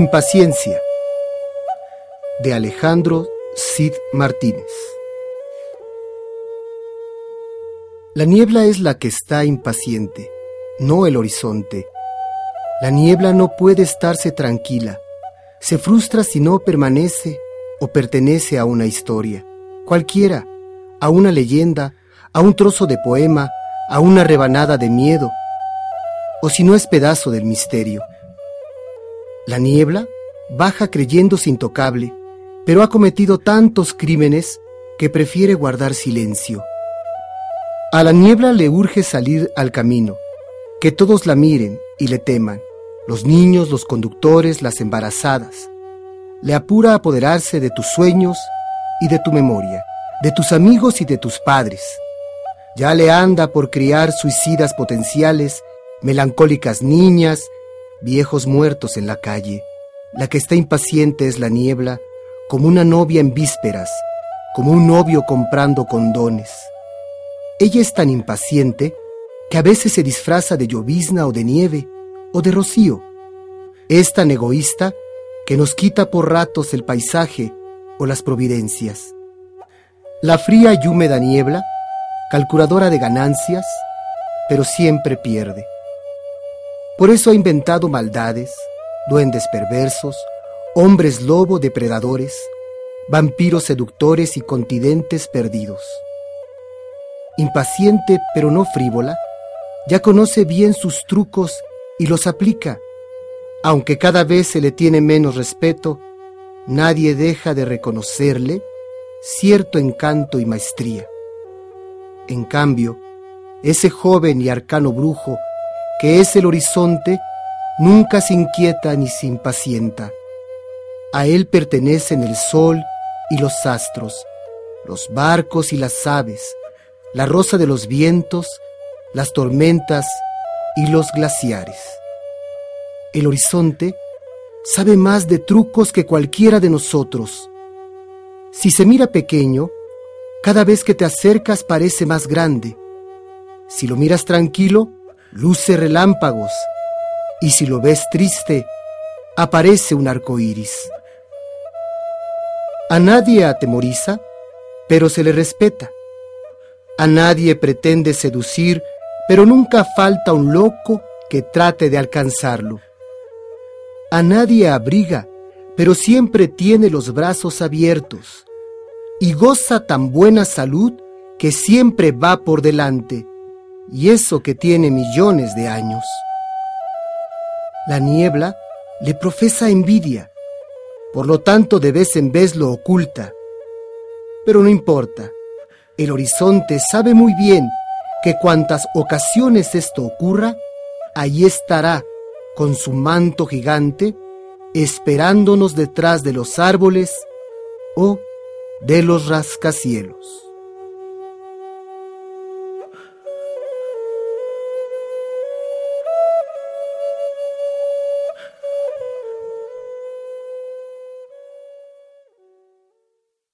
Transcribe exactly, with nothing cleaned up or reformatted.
Impaciencia, de Alejandro Cid Martínez. La niebla es la que está impaciente, no el horizonte. La niebla no puede estarse tranquila, se frustra si no permanece o pertenece a una historia, cualquiera, a una leyenda, a un trozo de poema, a una rebanada de miedo, o si no es pedazo del misterio. La niebla baja creyéndose intocable, pero ha cometido tantos crímenes que prefiere guardar silencio. A la niebla le urge salir al camino, que todos la miren y le teman, los niños, los conductores, las embarazadas. Le apura apoderarse de tus sueños y de tu memoria, de tus amigos y de tus padres. Ya le anda por criar suicidas potenciales, melancólicas niñas, viejos muertos en la calle. La que está impaciente es la niebla, como una novia en vísperas, como un novio comprando condones. Ella es tan impaciente que a veces se disfraza de llovizna o de nieve o de rocío. Es tan egoísta que nos quita por ratos el paisaje o las providencias. La fría y húmeda niebla, calculadora de ganancias, pero siempre pierde. Por eso ha inventado maldades, duendes perversos, hombres lobo depredadores, vampiros seductores y continentes perdidos. Impaciente pero no frívola, ya conoce bien sus trucos y los aplica. Aunque cada vez se le tiene menos respeto, nadie deja de reconocerle cierto encanto y maestría. En cambio, ese joven y arcano brujo que es el horizonte, nunca se inquieta ni se impacienta. A él pertenecen el sol y los astros, los barcos y las aves, la rosa de los vientos, las tormentas y los glaciares. El horizonte sabe más de trucos que cualquiera de nosotros. Si se mira pequeño, cada vez que te acercas parece más grande. Si lo miras tranquilo, luce relámpagos, y si lo ves triste, aparece un arco iris. A nadie atemoriza, pero se le respeta. A nadie pretende seducir, pero nunca falta un loco que trate de alcanzarlo. A nadie abriga, pero siempre tiene los brazos abiertos, y goza tan buena salud que siempre va por delante, y eso que tiene millones de años. La niebla le profesa envidia, por lo tanto de vez en vez lo oculta. Pero no importa, el horizonte sabe muy bien que cuantas ocasiones esto ocurra, ahí estará con su manto gigante, esperándonos detrás de los árboles o de los rascacielos.